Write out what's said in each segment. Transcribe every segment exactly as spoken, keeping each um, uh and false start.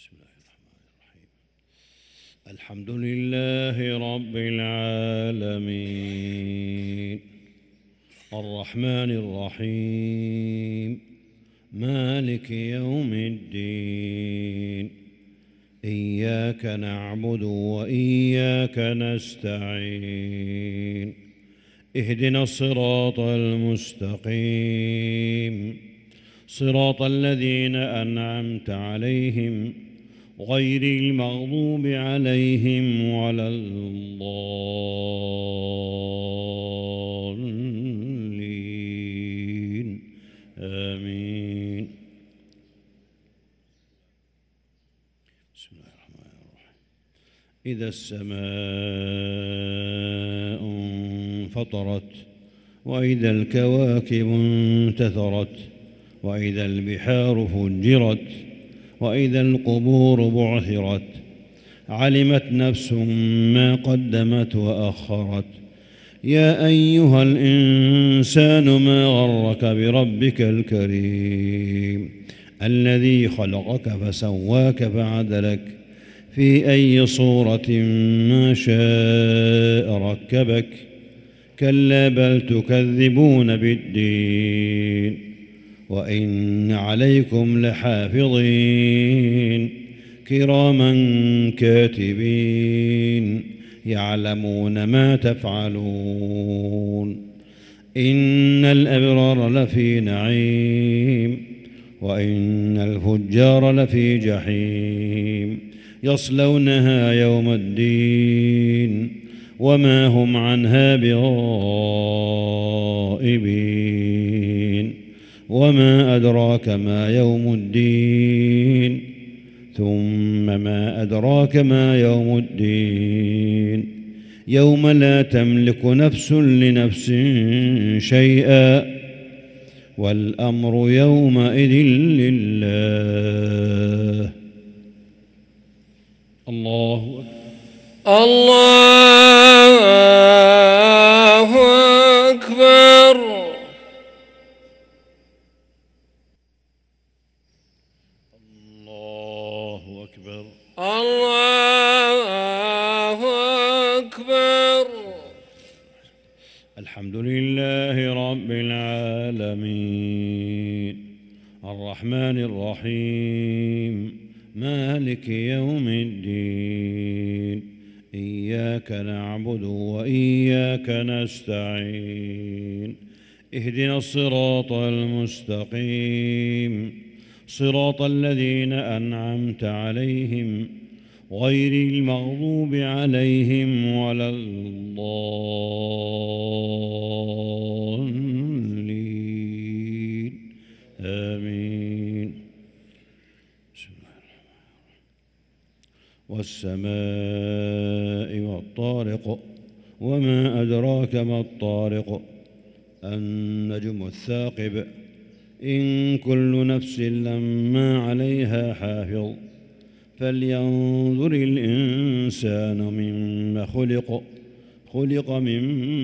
بسم الله الرحمن الرحيم. الحمد لله رب العالمين الرحمن الرحيم مالك يوم الدين إياك نعبد وإياك نستعين اهدنا الصراط المستقيم صراط الذين أنعمت عليهم غير المغضوب عليهم ولا الضالين آمين. بسم الله الرحمن الرحيم. إذا السماء انفطرت وإذا الكواكب انتثرت وإذا البحار فجرت وإذا القبور بعثرت علمت نفس ما قدمت وأخرت. يا أيها الإنسان ما غرك بربك الكريم الذي خلقك فسواك فعدلك في أي صورة ما شاء ركبك. كلا بل تكذبون بالدين وإن عليكم لحافظين كراما كاتبين يعلمون ما تفعلون. إن الأبرار لفي نعيم وإن الفجار لفي جحيم يصلونها يوم الدين وما هم عنها بغائبين. وما أدراك ما يوم الدين ثم ما أدراك ما يوم الدين يوم لا تملك نفس لنفس شيئا والأمر يومئذ لله. الله الله أكبر. الله أكبر. الله أكبر. الحمد لله رب العالمين الرحمن الرحيم مالك يوم الدين إياك نعبد وإياك نستعين اهدنا الصراط المستقيم صراط الذين أنعمت عليهم غير المغضوب عليهم ولا الضالين آمين. بسم الله الرحمن الرحيم. والسماء والطارق وما أدراك ما الطارق النجم الثاقب إن كل نفس لما عليها حافظ فلينظر الإنسان مما خلق خلق من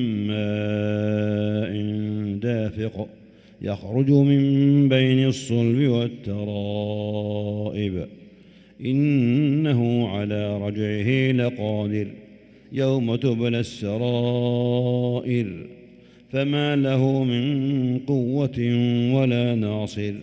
ماء دافق يخرج من بين الصلب والترائب إنه على رجعه لقادر يوم تبلى السرائر فما له من قوة ولا ناصر.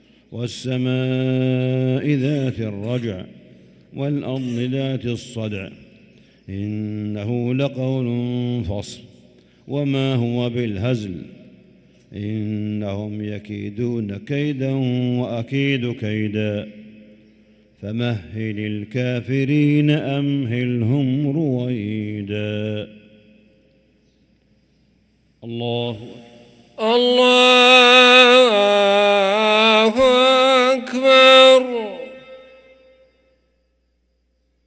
والسماء ذات الرجع والأرض ذات الصدع إنه لقول فصل وما هو بالهزل إنهم يكيدون كيدا وأكيد كيدا فمهل الكافرين أمهلهم رويدا. الله الله